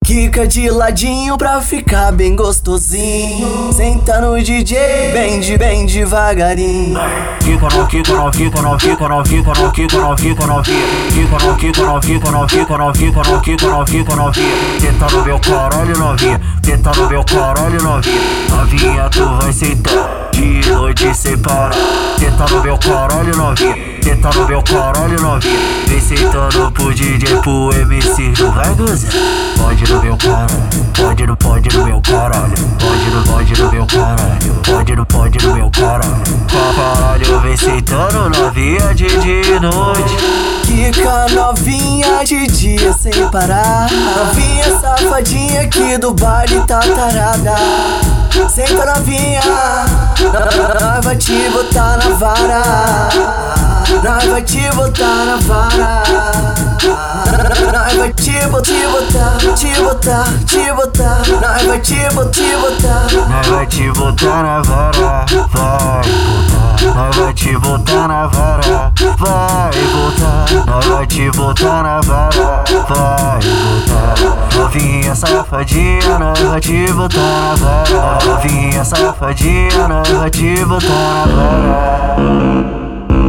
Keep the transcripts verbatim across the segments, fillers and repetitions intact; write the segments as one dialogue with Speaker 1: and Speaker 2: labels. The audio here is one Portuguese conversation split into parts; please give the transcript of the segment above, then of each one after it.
Speaker 1: Quica de ladinho pra ficar bem gostosinho. Senta no D J, bem de bem devagarinho.
Speaker 2: Quica não, quica não, quica não, quica não, quica não, quica não, quica não, quica não, quica não, quica não, quica não, quica não, quica não, quica não, tenta no meu caralho novinha, tenta no meu caralho novinha, novinha tu vai sentar de noite sem parar. Tenta no meu caralho novinha, tenta no meu caralho novinha, vem sentando pro D J, pro M C, tu vai gozar. Pode no meu caralho, pode no, pode no meu caralho, pode no, pode no meu caralho, pode no, pode no meu caralho. Caralho, vem sentando novinha de dia e noite.
Speaker 1: Quica novinha de dia sem parar. Novinha safadinha aqui do baile tá tarada. Senta novinha, nós vai te botar na vara. Nós vai te botar na vara. Nós vai te botar, te botar, te botar. Nós vai te botar, te botar.
Speaker 2: Nós vai te botar na vara, vai botar. Nós vai te botar na vara, vai botar. Nós vai te botar na vara, vai botar. Novinha safadinha, nós vai te botar na vara. Novinha safadinha, nós vai te botar na vara.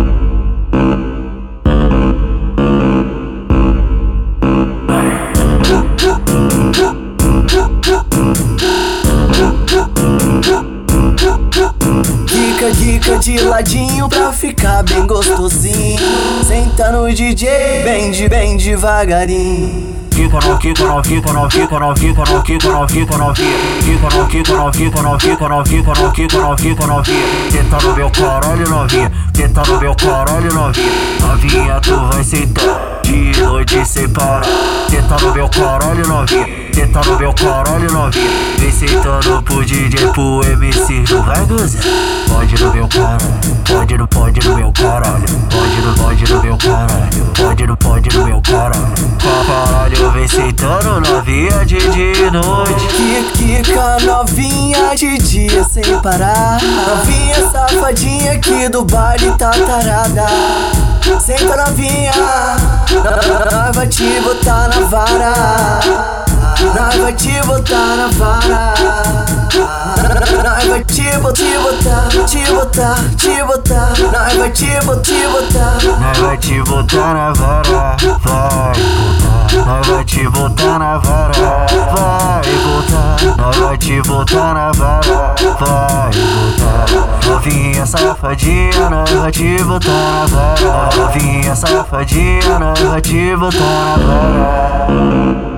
Speaker 1: Quica, quica de ladinho pra ficar bem gostosinho. Senta no D J, bem de bem devagarinho.
Speaker 2: Quica não, quica não, quica não, quica não, quica não, quica não, quica não, quica não, quica não, quica não, quica não, quica não, quica não, quica não, tenta no meu caralho novinha, tenta no meu caralho novinha, novinha tu vai sentar de noite sem parar. Tenta no meu caralho novinha, tenta no meu caralho novinha, vem sentando pro D J, pro M C, tu vai gozar. Pode no meu caralho, pode no, pode no meu caralho, pode no, pode no meu caralho, pode no, pode no meu caralho. Caralho, vem sentando novinha de dia e noite.
Speaker 1: Quica novinha de dia sem parar. Novinha safadinha aqui do baile tá tarada. Senta novinha, nós vai te botar na vara. Nós vai te botar na vara. Nós vai te botar, te botar, te botar. Nós vai te botar, te botar.
Speaker 2: Nós vai te botar na vara, vai botar. Nós vai te botar na vara, vai botar. Nós vai te botar na vara, vai botar. Novinha safadinha, nós vai te botar na vara. Novinha safadinha, nós vai te botar na vara.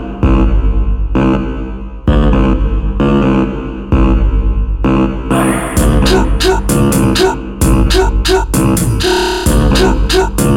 Speaker 1: Thank you.